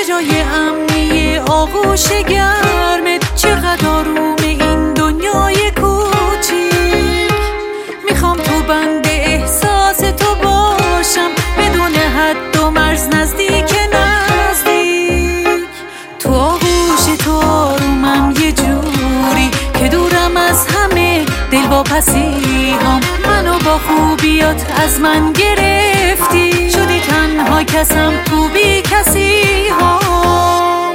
به جای امنی آغوش گرمت، چقدر آروم این دنیای کوچیک. میخوام تو بند احساس تو باشم، بدون حد و مرز، نزدیک نزدیک. تو آغوش تو آرومم یه جوری که دورم از همه دلواپسی هام. منو با خوبیات از من گرفتی، شدی تنها کسم تو بی کسی هام.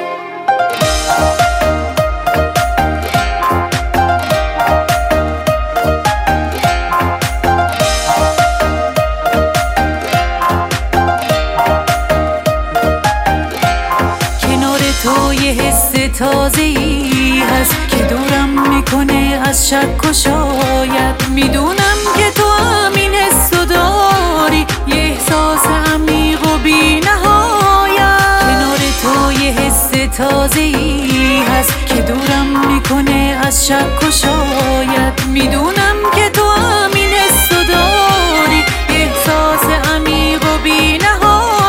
کنار تو یه حس تازه‌ای هست که دورم میکنه از شک و شاید. میدونم که تو همین حسو داری، یه احساس عمیق و بی نهایت. کنار تو یه حس تازه‌ای هست که دورم میکنه از شک و شاید. میدونم که تو همین حسو داری، یه احساس عمیق و بی نهایت.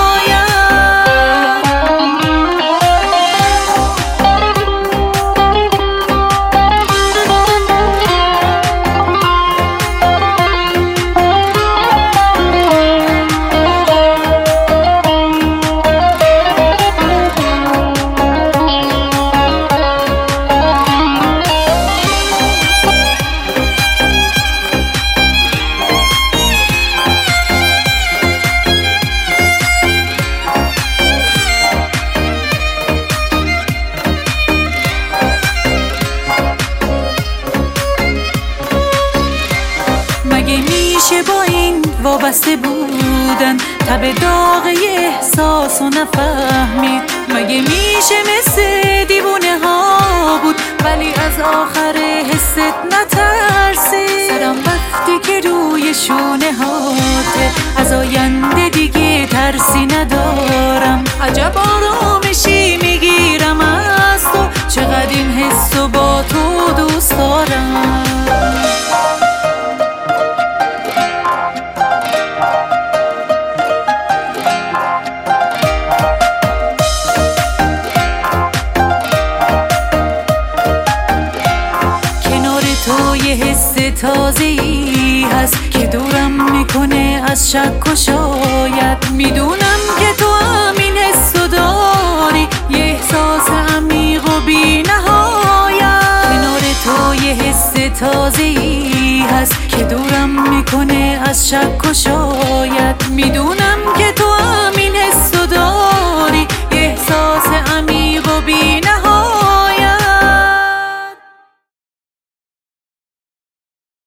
مگه میشه با این وابسته بودن تب داغ احساس و نفهمید؟ مگه میشه مثل دیوونه ها بود ولی از آخر حست نترسی؟ سرم وقتی که روی شونه هاته، از آینده دیگه ترسی ندارم. عجب آرامشی میگیرم از تو، چقدر این حسو با تو دوست دارم. تو یه حس تازه‌ای هست که دورم میکنه از شک و شاید. میدونم که تو همین حسو داری، یه احساس عمیق و بی نهایت. کنار تو یه حس تازه‌ای هست که دورم میکنه از شک و شاید. میدونم که